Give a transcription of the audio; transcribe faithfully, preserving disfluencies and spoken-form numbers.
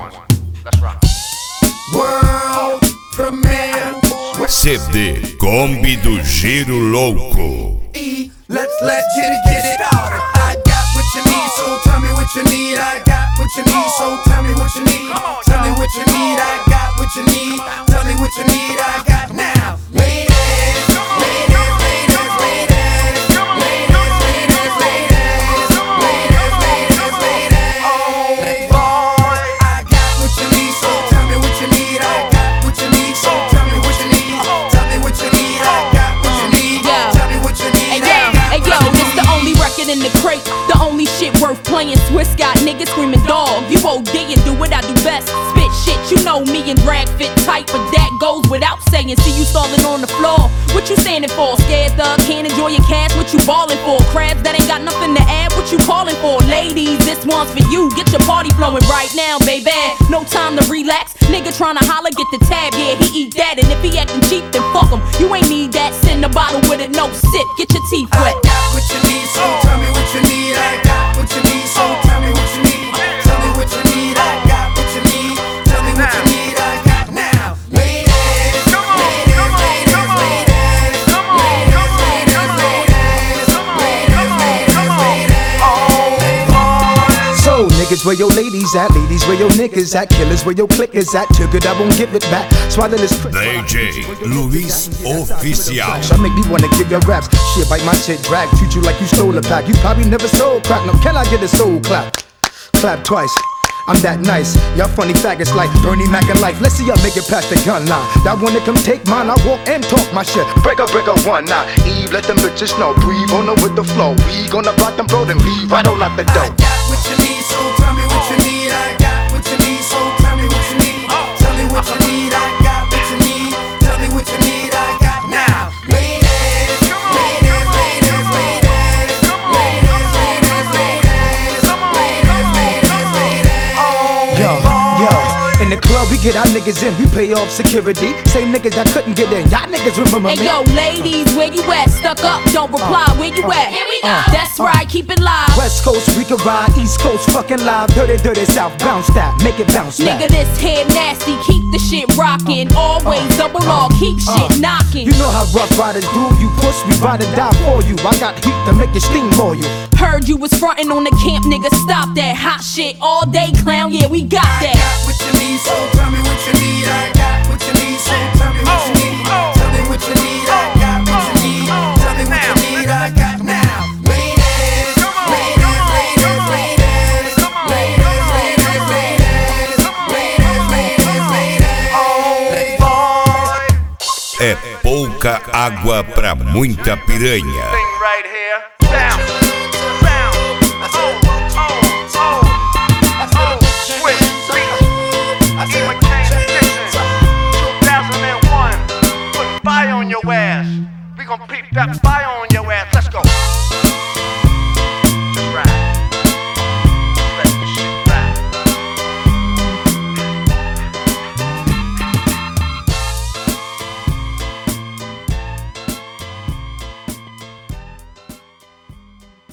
Let's rock. World premiere. C D Kombi do Giro Louco. E, let's let's get it, get it out. I got what you need, so tell me what you need. I got what you need, so tell me what you need. Tell me what you need. I got what you need. Tell me what you need. I got now. Ladies, ladies, ladies, ladies, ladies, ladies, ladies, ladies, ladies, ladies. Oh boy, I got what you need, so tell me what you need. I got what you need, so tell me what you need. Tell me what you need. I got what you need. Tell me what you need. Hey yo, this the only record in the crate, the only shit worth playing. Swiss got niggas screaming dog. You O D and do what I do best. Spit shit, you know me and drag fit tight, but that goes without saying. See you stalling on the floor. What you standing for? Scared thug, can't enjoy your cash. What you ballin' for? Crabs that ain't got nothing to add. What you calling for? Ladies, this one's for you. Get your party flowing right now, baby. No time to relax. Nigga tryna holler, get the tab. Yeah, he eat that, and if he acting cheap, then fuck him. You ain't need that. Send a bottle with it, no sip. Get your teeth wet. I got what you need, so tell me what you need. I got what you need, so tell me what you need. Tell me what you need. I got what you need. Tell me what you need. I got now. Ladies, ladies, ladies, ladies, ladies, ladies, ladies, ladies, ladies. Oh, So niggas, where your ladies at? Ladies, where your niggas at? Killers, where your clickers at? Took it, I won't give it back. Swallow this. D J Luiz Oficial. I make me wanna give your raps. Shit, bite my shit, drag. Treat you like you stole a pack. You probably never sold crack. Now can I get a soul clap? Clap twice. I'm that nice. Y'all funny faggots like Bernie Mac and life. Let's see y'all make it past the gun line. That one that come take mine, I walk and talk my shit. Break up, break up one now. Eve, let them bitches know. Breathe on them with the flow. We gonna block them, bro, then leave right on out the I door. got what you need, so tell me what you need. I got what you need, so tell me what you need. Tell me what you need. I got what you need. Tell me what you need. I got now. Ladies, ladies, ladies, ladies, ladies, ladies, ladies, ladies, ladies, ladies. Yo, yo, in the club we get our niggas in, we pay off security. Same niggas that couldn't get in, y'all niggas remember me. Hey yo, ladies, where you at? Stuck up, don't reply. Where you at? Here we go. That's right, keep it live. West Coast we can ride, East Coast fucking live. Dirty, dirty South, bounce that, make it bounce back. Nigga, this head nasty, keep the shit rockin'. Always double R, keep shit knockin'. You know how rough riders do, you push, we ride and die for you. I got heat to make you steamroll you. Heard you was frontin' on the camp, nigga, stop that hot shit all day, clown, yeah, we got I that. got what you need, so tell me what you need. I got what you need, so tell me what you need. Tell me what you need. I got what you need. Tell me what you need. I got now. Ladies, ladies, ladies, ladies, ladies, ladies, ladies, ladies, ladies, ladies. Oh boy. É pouca água pra muita piranha. Thing right here. Sound. Sound. Oh, oh, oh. Oh, Swiss Beats. E. McCain Edition. two thousand one. Put fire on your ass. We gon' peep that fire on your ass.